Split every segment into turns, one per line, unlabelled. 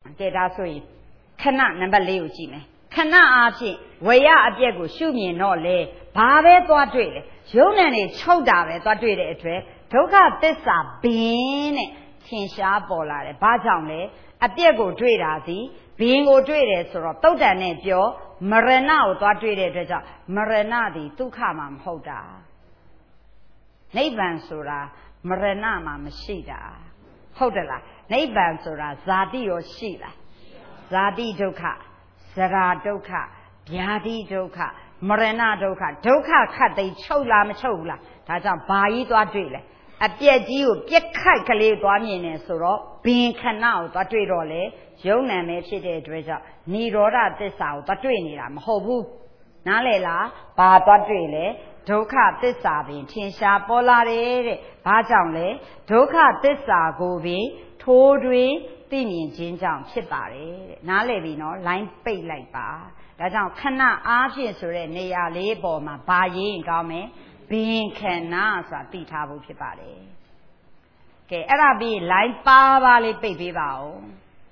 给他说一，看那能把六几没？看那阿片，为呀阿别个修面闹嘞，八百多对嘞，有人嘞抽大百多对嘞对，都看得啥病呢？天下波来嘞，巴掌嘞，阿别个对啦的，别个对嘞时候都在那表，没人哪有多对嘞这叫没人哪的都看嘛好的，那般说啦，没人哪嘛没事的。好的啦，那般说啦，咋地有事啦？咋地都看，啥啦都看，别的都看，没人哪都看，都看得抽啦没抽啦，他讲八一多对嘞，啊别只有别看个嘞多面呢，说了别看那多对了嘞，有那没皮的对着，你若啦这少多对你啦，好不？哪来啦？八多对嘞。都看得啥边天下波拉的，巴掌嘞，都看得啥个边拖对对面经常七八嘞，哪来边喏来背来吧？大家看那阿片说的那样雷波嘛，把人搞没？边看那啥对他不七八嘞，给阿拉边来爸嘞背背吧哦。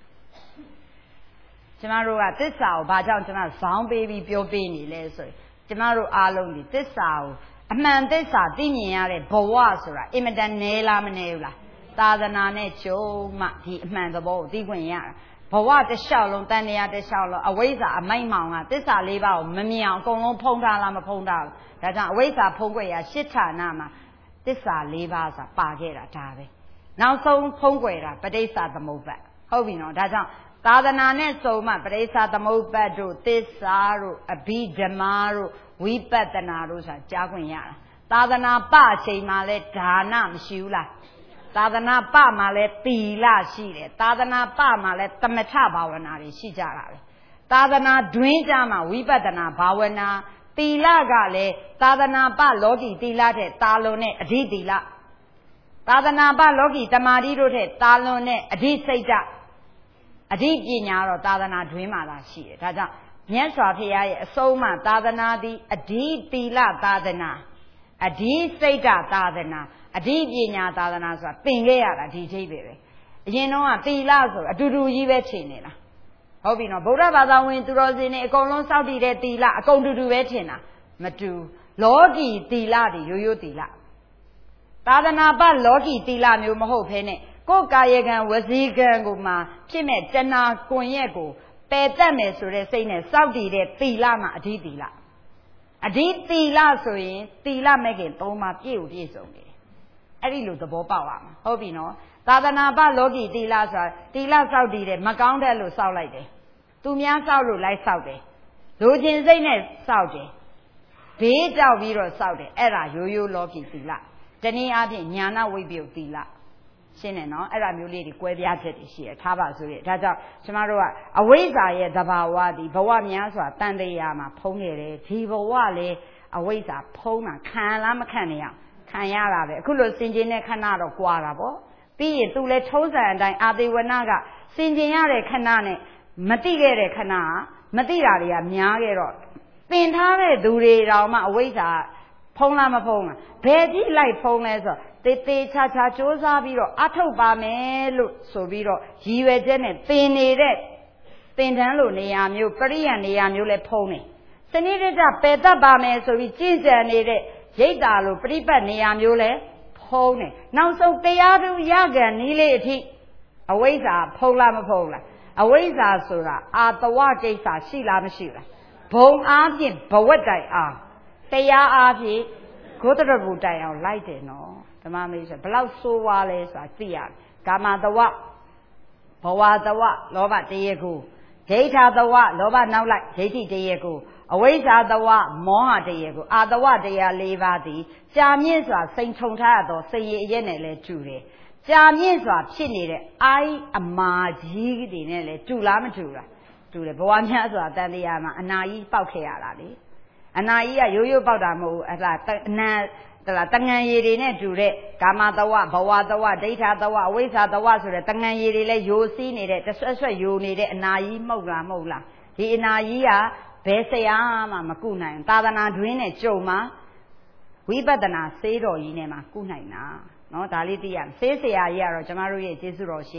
今嘛如果这少巴掌，今嘛上背背标背你来说。今嘛如阿龙的这少，阿曼这少对面啊嘞，不话说啦，因为咱内啦么内啦，大的那呢就嘛，的曼的不对滚样，不话这小龙，但你呀这小龙啊，为啥没忙啊？这啥礼拜没苗，公龙碰到了没碰到？大家为啥碰过呀？西茶那嘛，这啥礼拜啥八个了，咋的？然后送碰过了，不得啥都没办，后边喏，大家。大的那呢走嘛，不得啥都没办住，得啥路啊？比什么路？为不得那路上加工样了。大的那把谁嘛来大那修了？大的那把嘛来地拉西了？大的那把嘛来怎么差把我那里西家了？大的那专家嘛为不得那把我那地拉个嘞？大的那把老给地拉的大路呢？地拉。大的那把老给他妈的路的大路呢？谁家？啊，这边伢咯，大的那追嘛那些，他讲年少皮也收嘛，大的那的啊，地啦大的那，啊，谁家大的那，啊，这边伢大的那说，并个呀啦，这边呗，因侬啊，地啦说，嘟嘟以为钱的啦，好比喏，不然把咱问多少钱呢？公龙扫地的地啦，公嘟嘟为钱呐，没嘟，老地地啦的有地啦，大的那把老地地啦没有么好赔呢？国家也看，我是一个我嘛，前面真拿工业股，白咱们说的谁呢？扫地的地啦嘛，地啦，啊地啦所以地啦没给多嘛，别有这种的，哎，你路都不包啊嘛，好比喏，大的那把老地啦说，地啦扫地的，没讲的路扫来的，都面扫路来扫的，如今谁呢扫的？别找比如扫的，哎啦，有老地啦，这里阿边伢那未必地啦。现在呢，哎，咱们有的国家这的些，他把说的，他讲什么说啊？为啥也得把我的，把我面说单的呀嘛，碰的嘞，提把我嘞啊？为啥碰嘛？看那么看那样，看呀啦呗。可能现在呢，看那都挂了不？毕业都来抽山的，阿对我那个现在呀来看那呢，没地个来看那，没地那里呀面个咯，跟他的都来绕嘛？为啥碰那么碰啊？白地来碰来说。得查查조사比咯，阿头把咩路说比咯，以为真的对你的，对咱路你也没有，不一样你也没有来碰呢。是你这白大把咩所谓真正你的，这大路不一般你也没有来碰呢。那时候对亚洲压根你来听，啊为啥碰了没碰了？啊为啥说了？啊都话这啥死了没死了？碰阿片不会在啊，对呀阿片，可得了不在要来的喏。他妈没说，不老说话嘞，说这样，干嘛的话，不话的话，老板第一个，其他的话，老板拿来，这是第一个，为啥的话，忙啊第一个，啊的话这样礼拜的，下面说生从他到生意也能来做嘞，下面说骗你的，爱啊妈几个的来做哪么做了，做了不完全说，但是呀嘛，那一包开啊啦的，那一啊有包的么，啊那。对啦，当然也得呢，做嘞，干嘛的话，不话的话，对他的话，为啥的话说嘞？当然也得嘞，有些你嘞，这说有你嘞，哪一冇啦，这哪一啊，白色呀嘛嘛姑娘，大的那对呢就嘛，为不得那谁着伊呢嘛姑娘呐，喏，大里的呀，谁呀也了，怎么如也接触了些，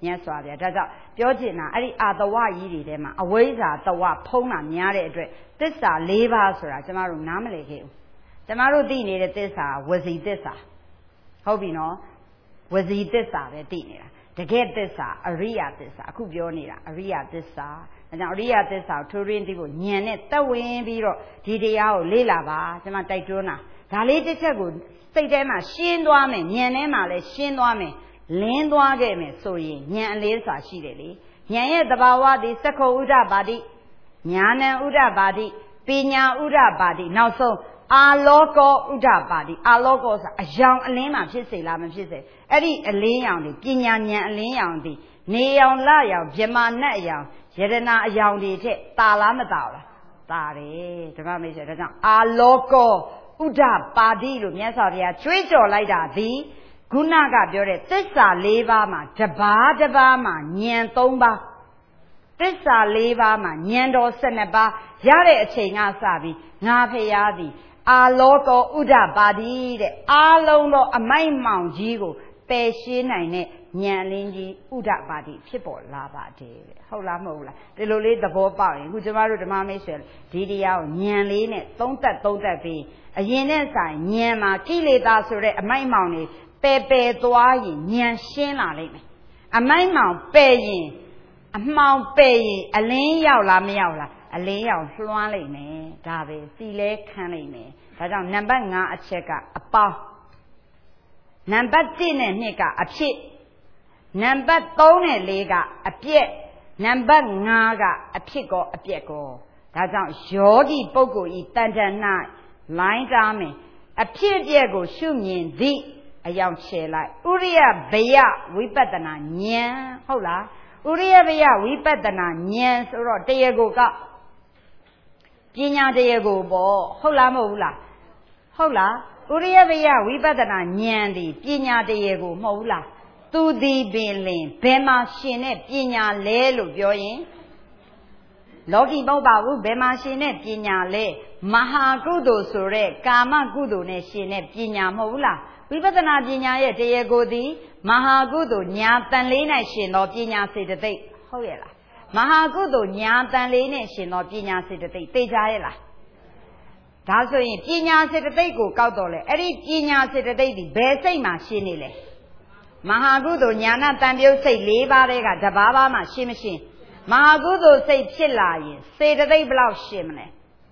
မြတ်စွာဘုရားဒါကြောင့်ပြောချင်တာအဲ့ဒီအာတဝကြီးတွေထဲမှာအဝိဇ္ဇာတဝဖုံးတာများတဲ့အတွက်သစ္စာ၄ပါးဆိုတာကျမတို့နားမလည်ခဲ့ဘူးကျမတို့သိနေတဲ့သစ္စာဝစီသစ္စာဟုတ်ပြီနော်ဝစီသစ္စာပဲသိနေတာတကယ်သစ္စာအရိယသစ္စာအခုပြောနေတာအရိယသစ္စာဒါကြောင့်အရိယသစ္စာကိုထိုးရင်းသိဖို့ဉာဏ်နဲ့တက်ဝင်ပြီးတော့ဒီတရားကိုလေ့လာပါကျမတိုက်တွန်းတာဒါလေးတစ်ချက်ကိုစိတ်ထဲမှာရှင်းသွားမယ်ဉာဏ်ထဲမှာလည်းရှင်းသွားမယ်လင်းသွားခဲ့မယ်ဆိုရင်ဉာဏ်အလေးစွာရှိတယ်လေဉာဏ်ရဲ့သဘာဝသည်သက္ခုဥဒ္ဒပါတိဉာဏံဥဒ္ဒပါတိပညာဥဒ္ဒပါတိနောက်ဆုံးအာလောကောဥဒ္ဒပါတိအာလောကောဆိုအယောင်အလင်းမှာဖြစ်စေလားမဖြစ်စေအဲ့ဒီအလင်းရောင်ဒီပညာဉာဏ်အလင်းရောင်ဒီနေရောင်လရောင်ဗြဟ္မာနတ်အယောင်ယရနာအယောင်တွေထက်တာလားမတာလားတာတယ်ဓမ္မမိတ်ဆွေဒါကြောင့်အာလောကောဥဒ္ဒပါတိလို့မြတ်စွာဘုရားကြွေးကြော်လိုက်တာဒီခုနကပြောတဲ့သစ္စာ၄ပါးမှာတစ်ပါးတစ်ပါးမှာဉာဏ်၃ပါးသစ္စာ၄ပါးမှာဉာဏ်တော်12ပါးရတဲ့အချိန်ကစပြီးငါဖရာသည်အာလောကောဥဒ္ဒပါတိတဲ့အာလုံးသောအမိုက်မောင်ကြီးကိုပယ်ရှင်းနိုင်တဲ့ဉာဏ်လင်းကြီးဥဒ္ဒပါတိဖြစ်ပေါ်လာပါတယ်တဲ့ဟုတ်လားမဟုတ်လားဒီလိုလေးသဘောပေါက်ရင်အခုကျမတို့ဓမ္မမိတ်ဆွေဒီတရားကိုဉာဏ်လေးနဲ့သုံးသပ်ပြီးအရင်နဲ့ဆိုင်ဉာဏ်မှာကိလေသာဆိုတဲ့အမိုက်မောင်တွေပယ်သွားရင်ဉာဏ်ရှင်းလာလိမ့်မယ်အမိုက်မောင်ပယ်ရင်အမှောင်ပယ်ရင်အလင်းရောက်လားမရောက်လားအလင်းရောက်လွှမ်းလိမ့်မယ်ဒါပဲစီလဲခံလိမ့်မယ်ဒါကြောင့်နံပါတ်5အချက်ကအပေါင်းနံပါတ်1နဲ့2ကအဖြစ်နံပါတ်3နဲ့4ကအပြက်နံပါတ်5ကအဖြစ်ကောအပြက်ကောဒါကြောင့်ယောဂီပုဂ္ဂိုလ်ဤတန်တန်၌လိုင်းတားမယ်အဖြစ်အပျက်ကိုရှုမြင်သည့်အယောင်ချေလိုက်ဥရိယဘယဝိပဿနာဉာဏ်ဟုတ်လားဥရိယဘယဝိပဿနာဉာဏ်ဆိုတော့တရားကိုကပညာတရားကိုပေါ့ဟုတ်လားမဟုတ်ဘူးလားဟုတ်လားဥရိယဘယဝိပဿနာဉာဏ်ဒီပညာတရားကိုမဟုတ်ဘူးလားသူသည်ပင်လင်ဘယ်မှာရှင်တဲ့ပညာလဲလို့ပြောရင်လောကီမဟုတ်ပါဘူးဘယ်မှာရှင်တဲ့ပညာလဲမဟာကုသိုလ်ဆိုတဲ့ကာမကုသိုလ်နဲ့ရှင်တဲ့ပညာမဟုတ်ဘူးလားဝိပဿနာပညာရဲ့တရားကိုသည်မဟာကုသိုလ်ညာတန်လေးနဲ့ရှင်သောပညာစေတသိက်ဟုတ်ရဲ့လားမဟာကုသိုလ်ညာတန်လေးနဲ့ရှင်သောပညာစေတသိက်သိကြရဲ့လားဒါဆိုရင်ပညာစေတသိက်ကိုကောက်တော့လေအဲ့ဒီပညာစေတသိက်ဒီဘယ်စိတ်မှာရှင်နေလဲမဟာကုသိုလ်ညာနာတန်ပြုတ်စိတ်၄ပါးတွေကတဘာဘာမှရှင်မရှင်မဟာကုသိုလ်စိတ်ဖြစ်လာရင်စေတသိက်ဘယ်လောက်ရှင်မလဲ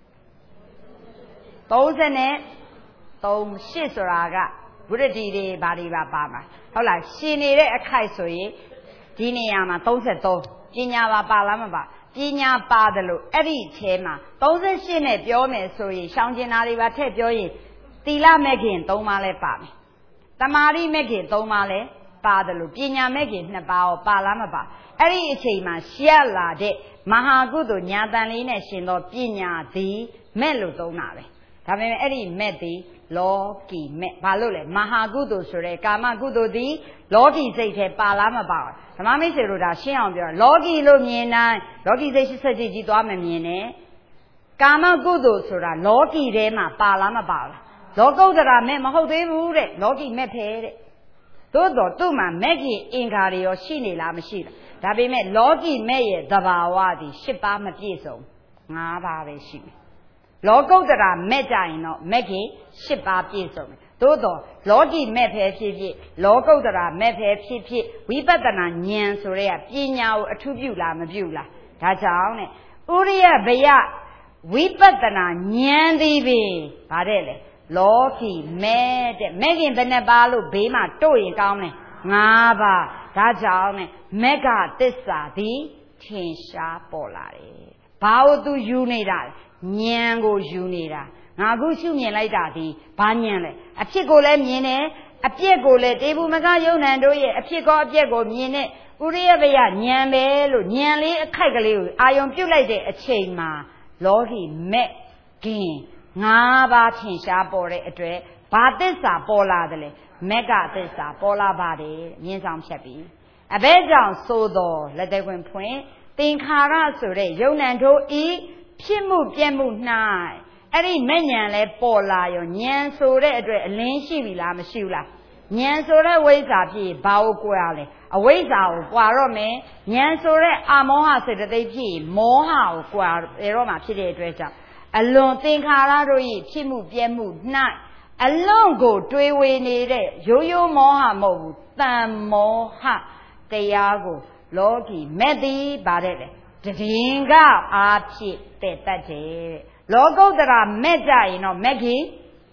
33ဆိုတာကဘုရတိတွေဘာတွေပါမှာဟုတ်လားရှင်နေတဲ့အခိုက်ဆိုရင်ဒီနေရာမှာ33ပညာပါလားမပါပညာပါတယ်လို့အဲ့ဒီအထဲမှာ38နဲ့ပြောမယ်ဆိုရင်ရှောင်ကျင်တာတွေပါထည့်ပြောရင်သီလမဲ့ခင်3ပါးလဲပါမယ်တမာရိမဲ့ခင်3ပါးလဲပါတယ်လို့ပညာမဲ့ခင်2ပါးရောပါလားမပါအဲ့ဒီအချိန်မှာရှက်လာတဲ့မဟာကုသိုလ်ညာတန်လေးနဲ့ရှင်သောပညာသည်မဲ့လို့သုံးတာပဲဒါပေမဲ့အဲ့ဒီမဲ့သည်လောကီမဲ့ဘာလို့လဲမဟာကုသိုလ်ဆိုတဲ့ကာမကုသိုလ်သည်လောကီစိတ်ထဲပါလားမပါဘူးဓမ္မမိတ်ဆွေတို့ဒါရှင်းအောင်ပြောလောကီလို့မြင်တိုင်းလောကီစိတ်80ကြီးသွားမမြင်နဲ့ကာမကုသိုလ်ဆိုတာလောကီထဲမှာပါလားမပါဘူးလောကုတ္တရာမဲ့မဟုတ်သေးဘူးတဲ့လောကီမဲ့ဖဲတဲ့သို့တော်သူ့မှာမဲ့ကြီးအင်္ဂါတွေရောရှိနေလားမရှိလားဒါပေမဲ့လောကီမဲ့ရဲ့သဘာဝသည်10ပါးမပြည့်စုံ5ပါးပဲရှိတယ်လောကုတ္တရာမဲ့ကြရင်တော့မဲ့ကြီး10ပါးပြည့်စုံတယ်သို့တော်လောကီမဲ့ဖဲဖြစ်ဖြစ်လောကုတ္တရာမဲ့ဖဲဖြစ်ဖြစ်ဝိပဿနာဉာဏ်ဆိုတဲ့ပညာကိုအထူးပြုလားမပြုလားဒါကြောင့်နဲ့ဥရိယဘယဝိပဿနာဉာဏ်သည်ပင်ဗါတဲ့လေလောကီမဲ့တဲ့မဲ့ခင်ဘယ်နှပါလို့ဘေးမှာတို့ရင်ကောင်းလဲ5ပါးဒါကြောင့်နဲ့မက္ခသစ္စာသည်ထင်ရှားပေါ်လာတယ်ဘာလို့သူယူနေတာလဲဉာဏ်ကိုယူနေတာငါခုရှုမြင်လိုက်တာဒီဘာဉာဏ်လဲအဖြစ်ကိုလည်းမြင်တယ်အပြက်ကိုလည်းတေဘူးမကယုံနံတို့ရဲ့အဖြစ်ကောအပြက်ကိုမြင်တဲ့ဥရိယဘယဉာဏ်ပဲလို့ဉာဏ်လေးအခိုက်ကလေးကိုအာယုံပြုတ်လိုက်တဲ့အချိန်မှာလောကီမဲ့ခင်5ပါးထင်ရှားပေါ်တဲ့အတွက်ဘာသစ္စာပေါ်လာတယ်လဲမက္ခသစ္စာပေါ်လာပါတယ်မြင်ဆောင်ဖြတ်ပြီးအဘဲကြောင့်သို့တော်လက်သေးခွင်ဖွင့်သင်္ခါရဆိုတဲ့ယုံနံတို့ဤဖြစ်မှုပြည့်မှု၌အဲ့ဒီမဲ့ဉာဏ်လဲပေါ်လာရောဉာဏ်ဆိုတဲ့အတွက်အလင်းရှိပြီလားမရှိဘူးလားဉာဏ်ဆိုတဲ့ဝိဇ္ဇာဖြစ်ဘာကိုကွာလဲအဝိဇ္ဇာကိုကွာတော့မယ်ဉာဏ်ဆိုတဲ့အမောဟစေတသိက်ဖြစ်မောဟကိုကွာတော့မှဖြစ်တဲ့အတွက်ကြောင့်အလွန်သင်္ခါရတို့၏ဖြစ်မှုပြည့်မှု၌အလွန်ကိုတွေးဝေနေတဲ့ရိုးရိုးမောဟမဟုတ်ဘူးတန်မောဟတရားကိုလောကီမဲ့သည်ဗါတဲ့လေတည်င်ကအားဖြင့်တဲ့တတ်တယ်လောကုတ္တရာမဲ့ကြရင်တော့မဲ့ကြီး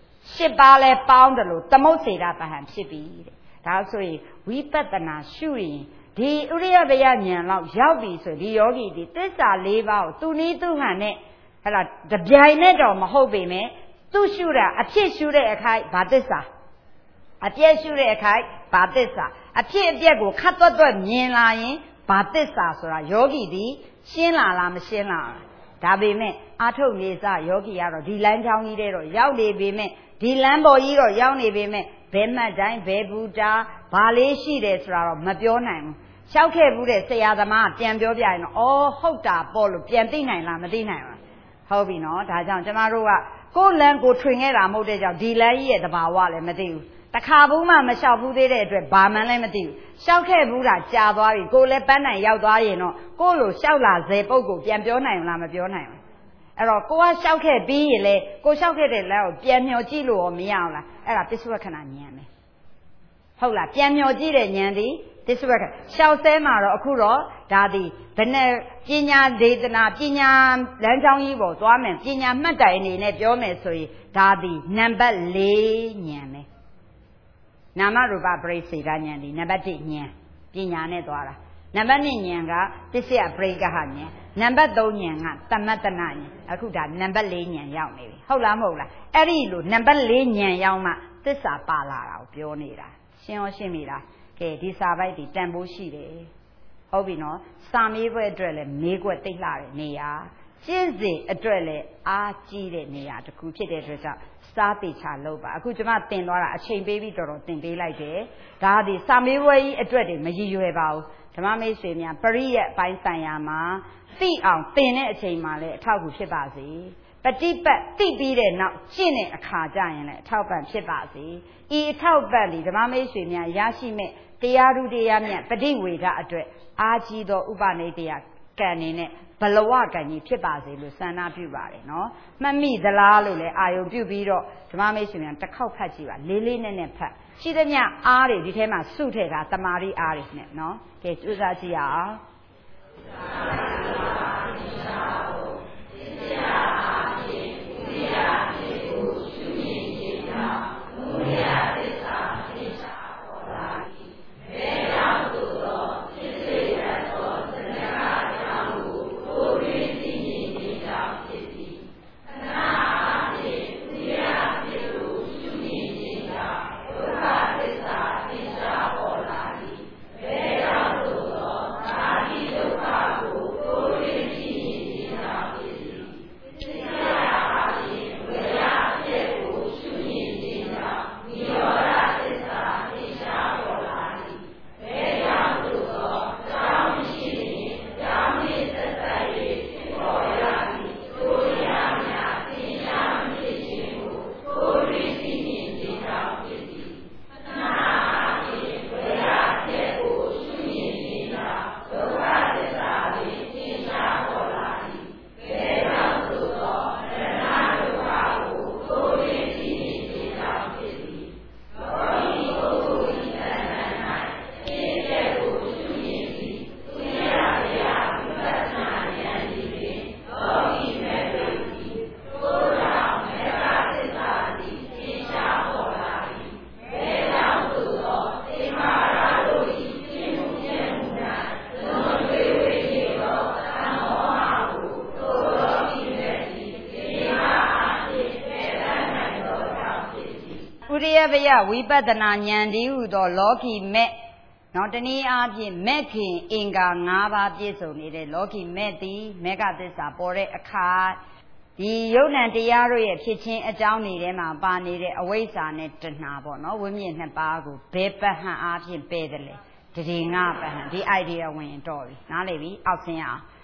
8ပါးလဲပေါင်းတယ်လို့သမုတ်စေတာပဟံဖြစ်ပြီတဲ့ဒါဆိုရင်ဝိပဿနာရှုရင်ဒီဥရိယပယဉာဏ်လောက်ရောက်ပြီဆိုဒီယောဂီဒီသစ္စာ၄ပါးကိုသူနည်းသူဟန်နဲ့ဟဲ့လားတပြိုင်နဲ့တော့မဟုတ်ပေမဲ့သူရှုတာအဖြစ်ရှုတဲ့အခိုက်ဘာသစ္စာအပြည့်ရှုတဲ့အခိုက်ဘာသစ္စာအဖြစ်အပျက်ကိုခတ်သွက်သွက်မြင်လာရင်ဘာသစ္စာဆိုတာယောဂီဒီရှင်းလာလားမရှင်းလာလားဒါပေမဲ့အာထုတ်နေစယောဂီကတော့ဒီလမ်းကြောင်းကြီးတဲ့တော့ရောက်နေပေမဲ့ဒီလမ်းပေါ်ကြီးတော့ရောက်နေပေမဲ့ဘယ်မှတ်တိုင်းဘယ်ဘူတာဘာလေးရှိတယ်ဆိုတာတော့မပြောနိုင်ဘူးရှောက်ခဲ့ဘူးတဲ့ဆရာသမားပြန်ပြောပြရင်တော့အော်ဟုတ်တာပေါ့လို့ပြန်သိနိုင်လားမသိနိုင်ဘူးဟုတ်ပြီနော်ဒါကြောင့်ကျမတို့ကကိုယ်လမ်းကိုထွင်ခဲ့တာမဟုတ်တဲ့ကြောင့်ဒီလမ်းကြီးရဲ့သဘာဝလည်းမသိဘူးတခါဘူးမှမလျှောက်ဘူးသေးတဲ့အတွက်ဘာမှလည်းမသိဘူးလျှောက်ခဲ့ဘူးတာကြာသွားပြီကိုယ်လည်းပန်းနိုင်ရောက်သွားရင်တော့ကိုယ်လိုလျှောက်လာစေပုဂ္ဂိုလ်ပြန်ပြောနိုင်လားမပြောနိုင်ဘူးအဲ့တော့ကိုကလျှောက်ခဲ့ပြီးရင်လေကိုလျှောက်ခဲ့တဲ့လမ်းကိုပြန်မျှော်ကြည့်လို့ရောမရအောင်လားအဲ့ဒါပစ္စုပ္ပခဏဉာဏ်ပဲဟုတ်လားပြန်မျှော်ကြည့်တဲ့ဉာဏ်ဒီပစ္စုပ္ပခဏလျှောက်ဆဲမှာတော့အခုတော့ဒါဒီဘယ်နဲ့ပညာဒေသနာပညာလမ်းကြောင်းကြီးပေါ်သွားမယ်ပညာမှတ်တိုင်အနေနဲ့ပြောမယ်ဆိုရင်ဒါဒီနံပါတ်4ဉာဏ်ပဲနာမရူပပရိစ္ဆေဒဉာဏ်ဒီနံပါတ်1ဉာဏ်ပညာနဲ့သွားတာနံပါတ်2ဉာဏ်ကပစ္စယပရိက္ခဉာဏ်နံပါတ်3ဉာဏ်ကသမတ္တနာဉာဏ်အခုဒါနံပါတ်4ဉာဏ်ရောက်နေပြီဟုတ်လားမဟုတ်လားအဲ့ဒီလိုနံပါတ်4ဉာဏ်ရောက်မှသစ္စာပါလာတာကိုပြောနေတာရှင်းရောရှင်းပြီလားကဲဒီစာပိုက်ဒီတန်ဖိုးရှိတယ်ဟုတ်ပြီနော်စာမေးပွဲအတွက်လည်းမေးခွက်သိလှတဲ့နေရာကျင့်စဉ်အတွက်လည်းအားကြီးတဲ့နေရာတစ်ခုဖြစ်တဲ့အတွက်ကြောင့်စားပေချလုပ်ပါအခုကျွန်မတင်သွားတာအချိန်ပေးပြီးတော်တော်တင်ပေးလိုက်တယ်ဒါဒီစာမေးပွဲကြီးအတွက်တွေမရည်ရွယ်ပါဘူးဓမ္မမိတ်ဆွေများပရိယတ်အပိုင်းဆိုင်ရာမှာသိအောင်သင်တဲ့အချိန်မှာလည်းအထောက်အကူဖြစ်ပါစေပฏิပတ်သိပြီးတဲ့နောက်ကျင့်တဲ့အခါကျရင်လည်းအထောက်ပံ့ဖြစ်ပါစေဤအထောက်ပံ့ဒီဓမ္မမိတ်ဆွေများရရှိမဲ့တရားဓုတရားမြတ်ပฏิဝေဒအတွက်အာကြီးသောဥပနိဒေယကံနေနဲ့ဘလဝကံကြီးဖြစ်ပါစေလို့ဆန္ဒပြုပါတယ်နော်မှတ်မိသလားလို့လည်းအာယုံပြုပြီးတော့ဓမ္မမိတ်ဆွေများတစ်ခေါက်ဖတ်ကြည့်ပါလေးလေးနဲ့နဲ့ဖတ်ရှိသမျှအားတွေဒီထဲမှာစုထည့်တာတမာရီအားတွေနဲ့နော်ကဲကြိုးစားကြည့်ရအောင်ဝိပဿနာဉာဏ်ဒီဟုသောလောကီမဲ့နောက်တနည်းအားဖြင့်မဲ့ခင်အင်္ဂါ၅ပါးပြည့်စုံနေတဲ့လောကီမဲ့သည်မေဃသစ္စာပေါ်တဲ့အခါဒီယုတ်နံတရားတို့ရဲ့ဖြစ်ချင်းအကြောင်းတွေထဲမှာပါနေတဲ့အဝိဇ္ဇာနဲ့တဏှာပေါ့နော်ဝိမြင့်နှစ်ပါးကိုဘယ်ပဟံအားဖြင့်ပယ်တယ်လဲတည်ငါပဟံဒီ idea ဝင်တော့ပြီနားလည်ပြီအောက်ဆင်းအောင်